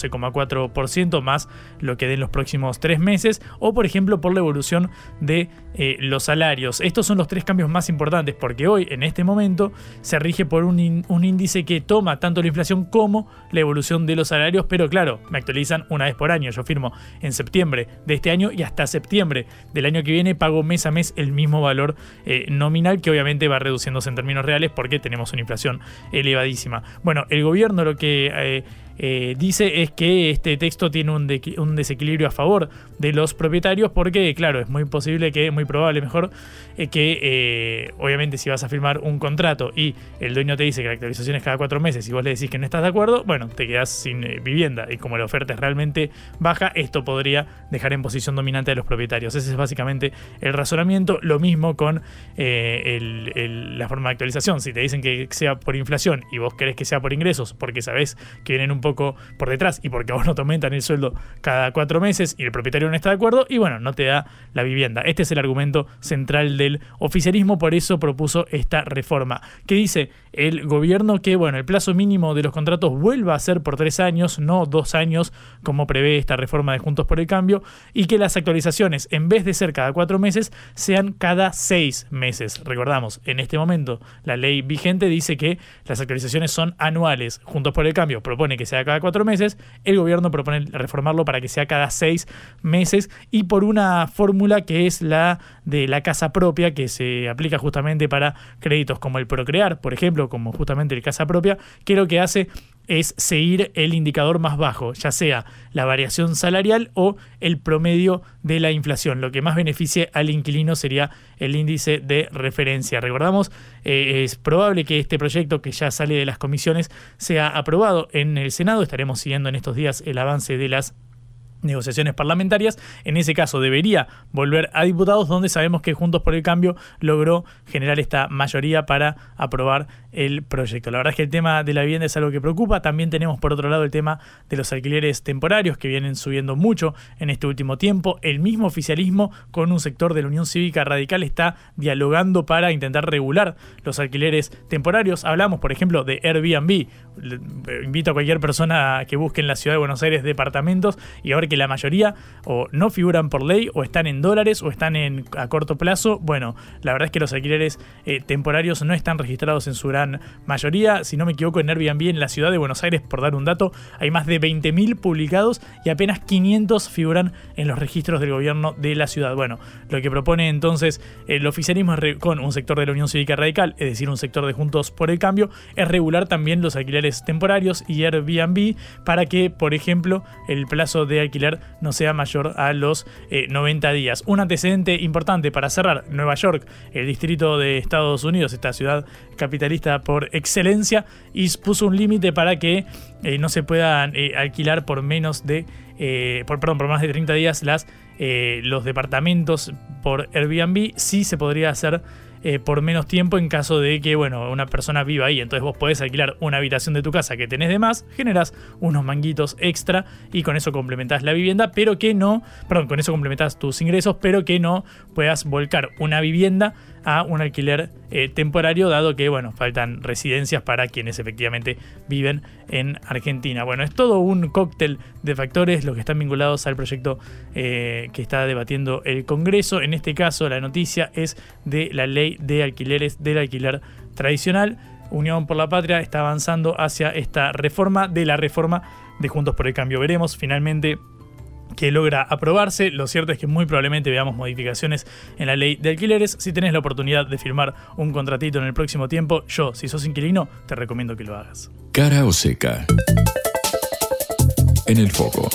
12,4% más lo que den los próximos 3 meses, o por ejemplo por la evolución de los salarios. Estos son los 3 cambios más importantes porque hoy, en este momento, se rige por un índice que toma tanto la inflación como la evolución de los salarios, pero claro, me actualizan una vez por año. Yo firmo en septiembre de este año y hasta septiembre del año que viene pago mes a mes el mismo valor nominal, que obviamente va reduciéndose en términos reales porque tenemos una inflación elevadísima. Bueno, el gobierno lo que dice es que este texto tiene un desequilibrio a favor de los propietarios porque, claro, es muy probable que obviamente si vas a firmar un contrato y el dueño te dice que la actualización es cada 4 meses y vos le decís que no estás de acuerdo, te quedás sin vivienda, y como la oferta es realmente baja, esto podría dejar en posición dominante a los propietarios. Ese es básicamente el razonamiento. Lo mismo con la forma de actualización. Si te dicen que sea por inflación y vos querés que sea por ingresos porque sabés que viene en un poco por detrás y porque a vos no te aumentan el sueldo cada 4 meses y el propietario no está de acuerdo y bueno, no te da la vivienda. Este es el argumento central del oficialismo, por eso propuso esta reforma, que dice el gobierno que bueno, el plazo mínimo de los contratos vuelva a ser por 3 años, no 2 años como prevé esta reforma de Juntos por el Cambio, y que las actualizaciones en vez de ser cada 4 meses sean cada 6 meses. Recordamos, en este momento la ley vigente dice que las actualizaciones son anuales. Juntos por el Cambio propone que sea cada 4 meses, el gobierno propone reformarlo para que sea cada 6 meses y por una fórmula que es la de la casa propia, que se aplica justamente para créditos como el Procrear, por ejemplo, como justamente el casa propia, que lo que hace es seguir el indicador más bajo, ya sea la variación salarial o el promedio de la inflación. Lo que más beneficie al inquilino sería el índice de referencia. Recordamos, es probable que este proyecto, que ya sale de las comisiones, sea aprobado en el Senado. Estaremos siguiendo en estos días el avance de las negociaciones parlamentarias. En ese caso debería volver a diputados, donde sabemos que Juntos por el Cambio logró generar esta mayoría para aprobar el proyecto. La verdad es que el tema de la vivienda es algo que preocupa. También tenemos por otro lado el tema de los alquileres temporarios, que vienen subiendo mucho en este último tiempo. El mismo oficialismo con un sector de la Unión Cívica Radical está dialogando para intentar regular los alquileres temporarios. Hablamos, por ejemplo, de Airbnb. Invito a cualquier persona a que busque en la ciudad de Buenos Aires departamentos y a ver que la mayoría o no figuran por ley o están en dólares o están a corto plazo. Bueno, la verdad es que los alquileres temporarios no están registrados en su gran mayoría. Si no me equivoco, en Airbnb en la ciudad de Buenos Aires, por dar un dato, hay más de 20.000 publicados y apenas 500 figuran en los registros del gobierno de la ciudad. Bueno, lo que propone entonces el oficialismo con un sector de la Unión Cívica Radical, es decir, un sector de Juntos por el Cambio, es regular también los alquileres temporarios y Airbnb para que, por ejemplo, el plazo de alquiler no sea mayor a los 90 días. Un antecedente importante para cerrar: Nueva York, el distrito de Estados Unidos, esta ciudad capitalista por excelencia, y puso un límite para que no se puedan alquilar por menos de por más de 30 días los departamentos por Airbnb. Sí se podría hacer por menos tiempo en caso de que, bueno, una persona viva ahí. Entonces vos podés alquilar una habitación de tu casa que tenés de más, generás unos manguitos extra y con eso complementás la vivienda, pero que no, con eso complementás tus ingresos, pero que no puedas volcar una vivienda a un alquiler temporario, dado que, bueno, faltan residencias para quienes efectivamente viven en Argentina. Bueno, es todo un cóctel de factores los que están vinculados al proyecto que está debatiendo el Congreso. En este caso, la noticia es de la ley de alquileres del alquiler tradicional. Unión por la Patria está avanzando hacia esta reforma de la reforma de Juntos por el Cambio. Veremos finalmente que logra aprobarse. Lo cierto es que muy probablemente veamos modificaciones en la ley de alquileres. Si tenés la oportunidad de firmar un contratito en el próximo tiempo, yo, si sos inquilino, te recomiendo que lo hagas. Cara o seca. En el foco.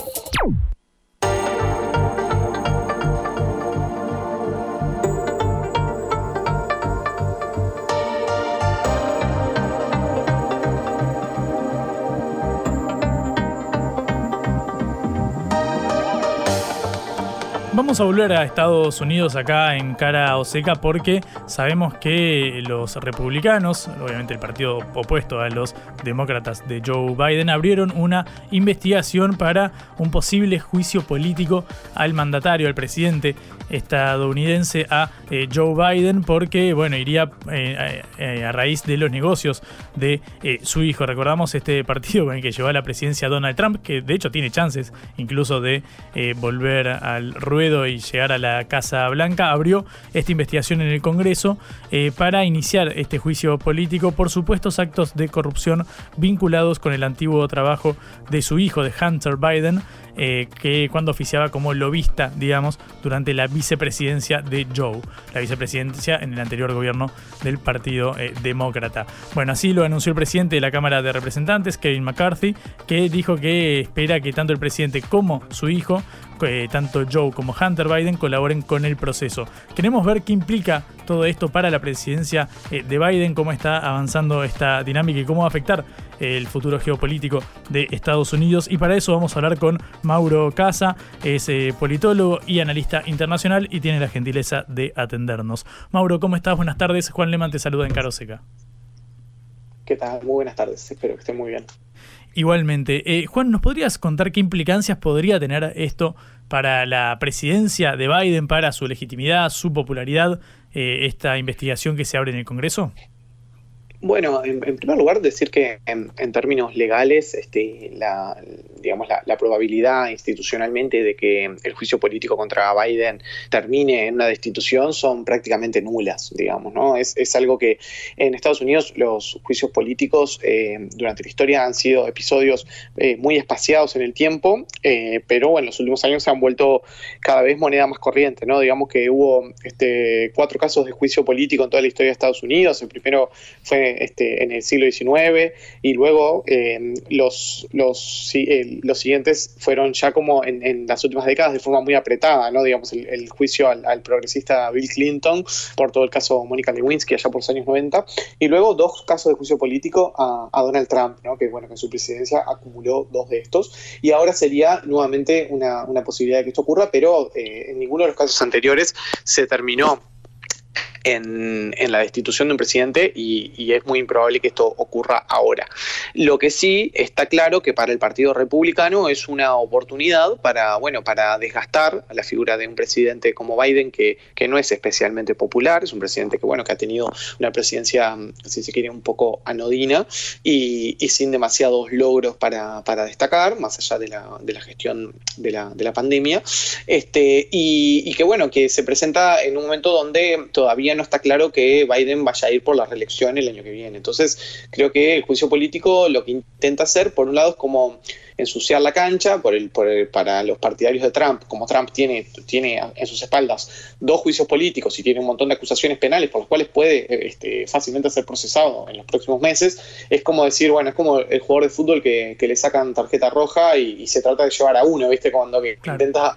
Vamos a volver a Estados Unidos acá en Cara o Seca porque sabemos que los republicanos, obviamente el partido opuesto a los demócratas de Joe Biden, abrieron una investigación para un posible juicio político al mandatario, al presidente estadounidense, a Joe Biden, porque, bueno, iría a raíz de los negocios de su hijo. Recordamos este partido con el que llevó a la presidencia Donald Trump, que de hecho tiene chances incluso de volver al ruedo y llegar a la Casa Blanca. Abrió esta investigación en el Congreso para iniciar este juicio político por supuestos actos de corrupción vinculados con el antiguo trabajo de su hijo, de Hunter Biden, que cuando oficiaba como lobista, digamos, durante la vicepresidencia de Joe, la vicepresidencia en el anterior gobierno del Partido Demócrata. Bueno, así lo anunció el presidente de la Cámara de Representantes, Kevin McCarthy, que dijo que espera que tanto el presidente como su hijo, tanto Joe como Hunter Biden, colaboren con el proceso. Queremos ver qué implica todo esto para la presidencia de Biden, cómo está avanzando esta dinámica y cómo va a afectar el futuro geopolítico de Estados Unidos. Y para eso vamos a hablar con Mauro Casa, es politólogo y analista internacional y tiene la gentileza de atendernos. Mauro, ¿cómo estás? Buenas tardes. Juan Lehmann te saluda en Cara o Seca. ¿Qué tal? Muy buenas tardes. Espero que estén muy bien. Igualmente. Juan, ¿nos podrías contar qué implicancias podría tener esto para la presidencia de Biden, para su legitimidad, su popularidad, esta investigación que se abre en el Congreso? Bueno, en primer lugar decir que en términos legales, la probabilidad institucionalmente de que el juicio político contra Biden termine en una destitución son prácticamente nulas, digamos, ¿no? Es algo que en Estados Unidos los juicios políticos durante la historia han sido episodios muy espaciados en el tiempo, pero en los últimos años se han vuelto cada vez moneda más corriente, ¿no? Digamos que hubo 4 casos de juicio político en toda la historia de Estados Unidos. El primero fue en el siglo XIX, y luego los siguientes fueron ya como en las últimas décadas de forma muy apretada, ¿no? Digamos, el juicio al progresista Bill Clinton por todo el caso Mónica Lewinsky allá por los años 90, y luego 2 casos de juicio político a Donald Trump, ¿no? Que en su presidencia acumuló 2 de estos, y ahora sería nuevamente una posibilidad de que esto ocurra, pero en ninguno de los casos anteriores se terminó en la destitución de un presidente, y es muy improbable que esto ocurra ahora. Lo que sí está claro que para el Partido Republicano es una oportunidad para desgastar a la figura de un presidente como Biden, que no es especialmente popular. Es un presidente que ha tenido una presidencia, si se quiere, un poco anodina y sin demasiados logros para destacar, más allá de la gestión de la pandemia, y que se presenta en un momento donde todavía no está claro que Biden vaya a ir por la reelección el año que viene. Entonces, creo que el juicio político lo que intenta hacer, por un lado, es como ensuciar la cancha para los partidarios de Trump. Como Trump tiene en sus espaldas 2 juicios políticos y tiene un montón de acusaciones penales por las cuales puede fácilmente ser procesado en los próximos meses, es como decir, es como el jugador de fútbol que le sacan tarjeta roja y se trata de llevar a uno, ¿viste? Cuando intenta,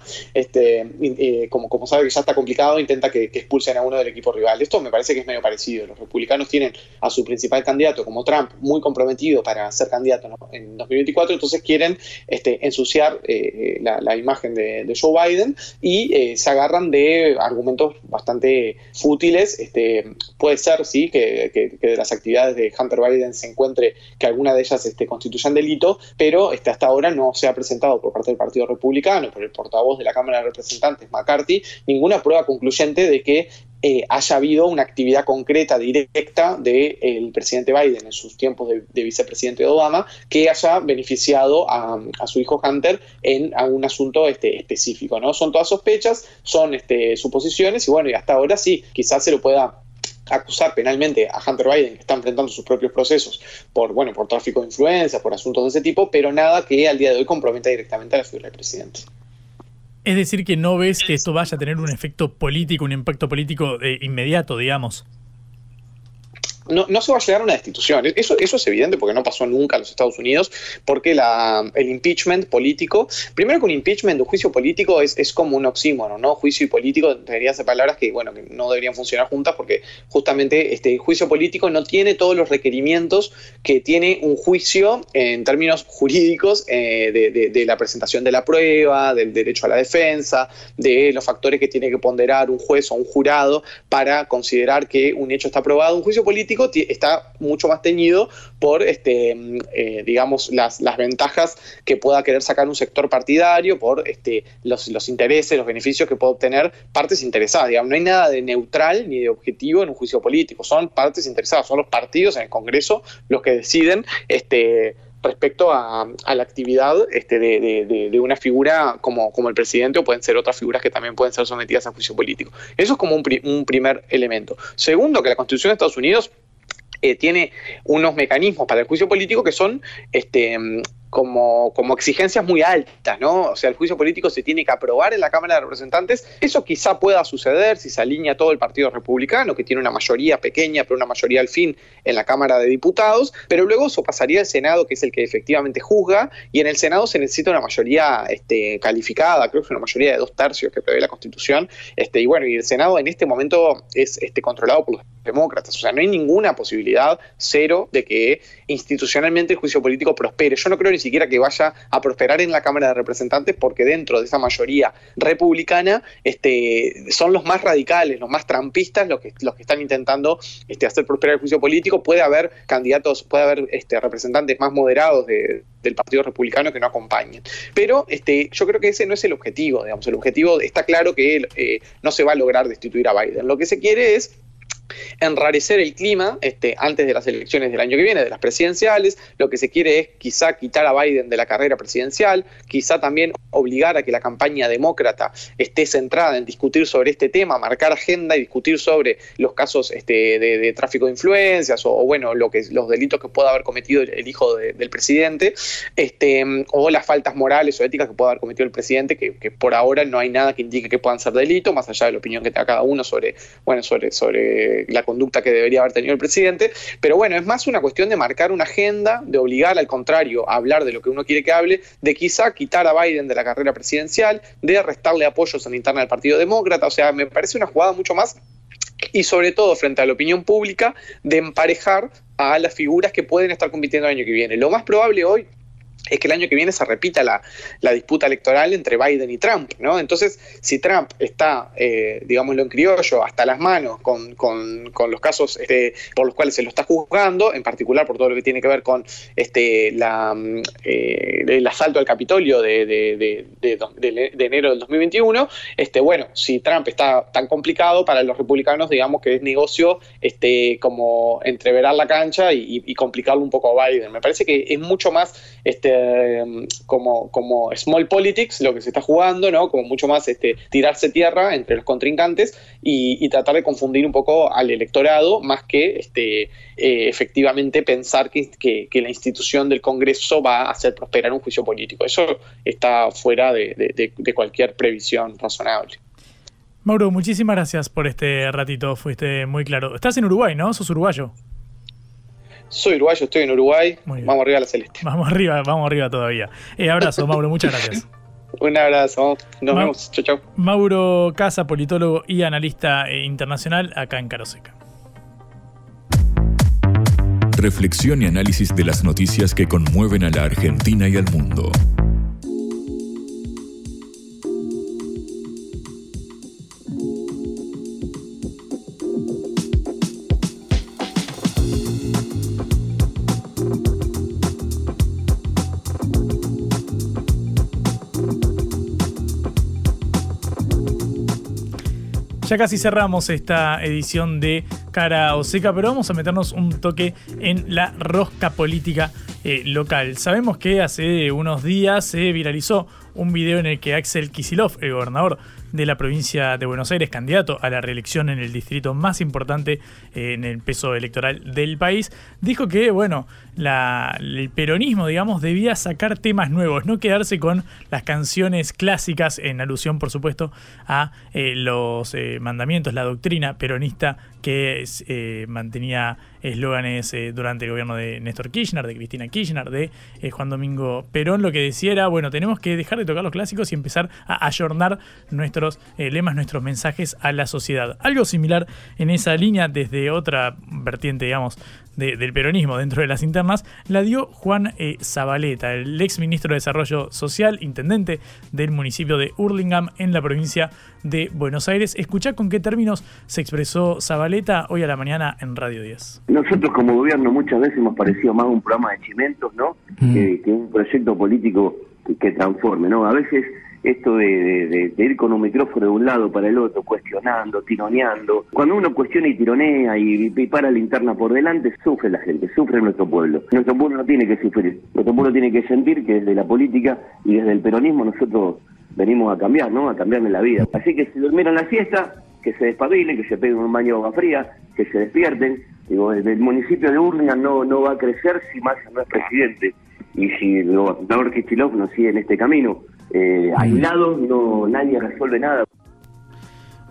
como sabe que ya está complicado, intenta que expulsen a uno del equipo rival. Esto me parece que es medio parecido. Los republicanos tienen a su principal candidato como Trump muy comprometido para ser candidato, ¿no?, en 2024, entonces quieren ensuciar la imagen de Joe Biden, y se agarran de argumentos bastante fútiles. Puede ser, sí, que de las actividades de Hunter Biden se encuentre que alguna de ellas constituyan delito, pero hasta ahora no se ha presentado por parte del Partido Republicano, por el portavoz de la Cámara de Representantes, McCarthy, ninguna prueba concluyente de que haya habido una actividad concreta, directa, del presidente Biden en sus tiempos de vicepresidente de Obama, que haya beneficiado a su hijo Hunter en algún asunto específico, ¿no? Son todas sospechas, son suposiciones, y hasta ahora sí, quizás se lo pueda acusar penalmente a Hunter Biden, que está enfrentando sus propios procesos por tráfico de influencia, por asuntos de ese tipo, pero nada que al día de hoy comprometa directamente a la figura del presidente. Es decir, que no ves que esto vaya a tener un efecto político, un impacto político inmediato, digamos. No se va a llegar a una destitución. Eso es evidente porque no pasó nunca en los Estados Unidos, porque el impeachment político, primero que un impeachment, un juicio político es como un oxímoron, ¿no? Juicio y político deberían ser palabras que no deberían funcionar juntas, porque justamente el juicio político no tiene todos los requerimientos que tiene un juicio en términos jurídicos, de la presentación de la prueba, del derecho a la defensa, de los factores que tiene que ponderar un juez o un jurado para considerar que un hecho está probado. Un juicio político está mucho más teñido por las ventajas que pueda querer sacar un sector partidario, por los intereses, los beneficios que puede obtener partes interesadas. Digamos, no hay nada de neutral ni de objetivo en un juicio político, son partes interesadas, son los partidos en el Congreso los que deciden respecto a la actividad de una figura como el presidente, o pueden ser otras figuras que también pueden ser sometidas a juicio político. Eso es como un primer elemento. Segundo, que la Constitución de Estados Unidos tiene unos mecanismos para el juicio político que son como exigencias muy altas, ¿no? O sea, el juicio político se tiene que aprobar en la Cámara de Representantes. Eso quizá pueda suceder si se alinea todo el Partido Republicano, que tiene una mayoría pequeña, pero una mayoría al fin en la Cámara de Diputados, pero luego eso pasaría al Senado, que es el que efectivamente juzga, y en el Senado se necesita una mayoría calificada, creo que es una mayoría de 2/3 que prevé la Constitución, y el Senado en este momento es controlado por los demócratas. O sea, no hay ninguna posibilidad, cero, de que institucionalmente el juicio político prospere. Yo no creo ni siquiera que vaya a prosperar en la Cámara de Representantes, porque dentro de esa mayoría republicana son los más radicales, los más trampistas, los que están intentando hacer prosperar el juicio político. Puede haber candidatos, puede haber representantes más moderados del Partido Republicano que no acompañen. Pero yo creo que ese no es el objetivo, digamos. El objetivo está claro que no se va a lograr destituir a Biden. Lo que se quiere es enrarecer el clima antes de las elecciones del año que viene, de las presidenciales. Lo que se quiere es quizá quitar a Biden de la carrera presidencial, quizá también obligar a que la campaña demócrata esté centrada en discutir sobre este tema, marcar agenda y discutir sobre los casos de tráfico de influencias o bueno, los delitos que pueda haber cometido el hijo del presidente, o las faltas morales o éticas que pueda haber cometido el presidente, que por ahora no hay nada que indique que puedan ser delitos, más allá de la opinión que tenga cada uno sobre la conducta que debería haber tenido el presidente. Pero bueno, es más una cuestión de marcar una agenda, de obligar al contrario a hablar de lo que uno quiere que hable, de quizá quitar a Biden de la carrera presidencial, de restarle apoyos en la interna del Partido Demócrata. O sea, me parece una jugada mucho más, y sobre todo frente a la opinión pública, de emparejar a las figuras que pueden estar compitiendo el año que viene. Lo más probable hoy es que el año que viene se repita la disputa electoral entre Biden y Trump, ¿no? Entonces, si Trump está, digámoslo en criollo, hasta las manos con los casos por los cuales se lo está juzgando, en particular por todo lo que tiene que ver con el asalto al Capitolio de enero del 2021, bueno, si Trump está tan complicado, para los republicanos, digamos que es negocio como entreverar la cancha y complicarlo un poco a Biden. Me parece que es mucho más como small politics lo que se está jugando, ¿no? Como mucho más tirarse tierra entre los contrincantes y tratar de confundir un poco al electorado, más que efectivamente pensar que la institución del Congreso va a hacer prosperar un juicio político. Eso está fuera de cualquier previsión razonable. Mauro, muchísimas gracias por este ratito, fuiste muy claro. Estás en Uruguay, ¿no? ¿Sos uruguayo? Soy uruguayo, estoy en Uruguay. Vamos arriba a la celeste. Vamos arriba todavía. Abrazo, Mauro, muchas gracias. Un abrazo, nos vemos. Chau, chau. Mauro Casa, politólogo y analista internacional acá en Cara Oseca. Reflexión y análisis de las noticias que conmueven a la Argentina y al mundo. Ya casi cerramos esta edición de Cara Oseca, pero vamos a meternos un toque en la rosca política local. Sabemos que hace unos días se viralizó un video en el que Axel Kicillof, el gobernador de la provincia de Buenos Aires, candidato a la reelección en el distrito más importante en el peso electoral del país, dijo que, bueno, el peronismo, digamos, debía sacar temas nuevos, no quedarse con las canciones clásicas, en alusión, por supuesto, a los mandamientos, la doctrina peronista que mantenía eslóganes durante el gobierno de Néstor Kirchner, de Cristina Kirchner, de Juan Domingo Perón. Lo que decía era, bueno, tenemos que dejar de tocar los clásicos y empezar a ayornar nuestros lemas, nuestros mensajes a la sociedad. Algo similar en esa línea, desde otra vertiente, digamos, del peronismo dentro de las internas, la dio Juan Zabaleta, el ex ministro de Desarrollo Social, intendente del municipio de Hurlingham en la provincia de Buenos Aires. Escuchá con qué términos se expresó Zabaleta hoy a la mañana en Radio 10. Nosotros como gobierno muchas veces hemos parecido más un programa de chimentos, ¿no? Que un proyecto político que transforme, ¿no? A veces esto de ir con un micrófono de un lado para el otro, cuestionando, tironeando. Cuando uno cuestiona y tironea y para la interna por delante, sufre la gente, sufre nuestro pueblo. Nuestro pueblo no tiene que sufrir, nuestro pueblo tiene que sentir que desde la política y desde el peronismo nosotros venimos a cambiar, ¿no? A cambiarle la vida. Así que si durmieron la siesta, que se despabilen, que se peguen un baño de agua fría, que se despierten. Digo, el municipio de Hurlingham no va a crecer si Massa no es presidente. Y si el gobernador Kicillof no sigue en este camino, aislados, nadie resuelve nada.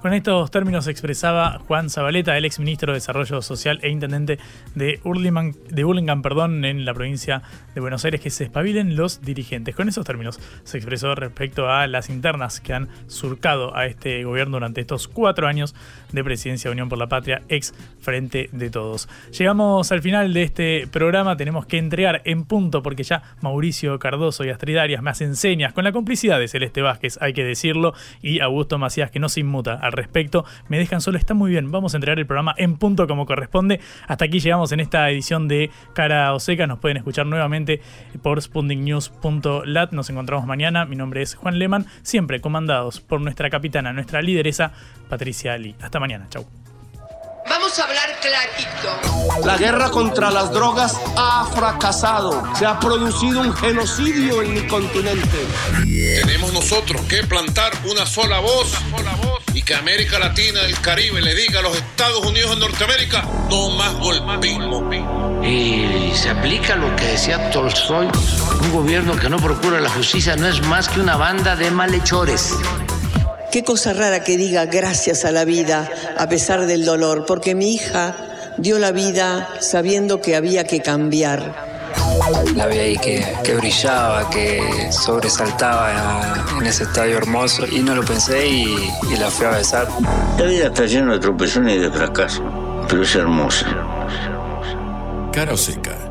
Con estos términos se expresaba Juan Zabaleta, el exministro de Desarrollo Social e intendente de Hurlingham, en la provincia de Buenos Aires, que se espabilen los dirigentes. Con esos términos se expresó respecto a las internas que han surcado a este gobierno durante estos 4 años de presidencia de Unión por la Patria, ex Frente de Todos. Llegamos al final de este programa, tenemos que entregar en punto, porque ya Mauricio Cardoso y Astrid Arias me hacen señas, con la complicidad de Celeste Vázquez, hay que decirlo, y Augusto Macías, que no se inmuta al respecto, me dejan solo. Está muy bien, vamos a entregar el programa en punto como corresponde. Hasta aquí llegamos en esta edición de Cara o Seca. Nos pueden escuchar nuevamente por sputniknews.lat. Nos encontramos mañana. Mi nombre es Juan Lehmann, siempre comandados por nuestra capitana, nuestra lideresa, Patricia Ali. Hasta mañana, chau. Vamos a hablar clarito. La guerra contra las drogas ha fracasado. Se ha producido un genocidio en mi continente. Tenemos nosotros que plantar una sola voz y que América Latina, el Caribe, le diga a los Estados Unidos de Norteamérica: no más golpismo. Y se aplica lo que decía Tolstoy: un gobierno que no procura la justicia no es más que una banda de malhechores. Qué cosa rara que diga gracias a la vida a pesar del dolor, porque mi hija dio la vida sabiendo que había que cambiar. La vi ahí que brillaba, que sobresaltaba en ese estadio hermoso, y no lo pensé y la fui a besar. La vida está llena de tropezones y de fracasos, pero es hermosa. Cara o Seca.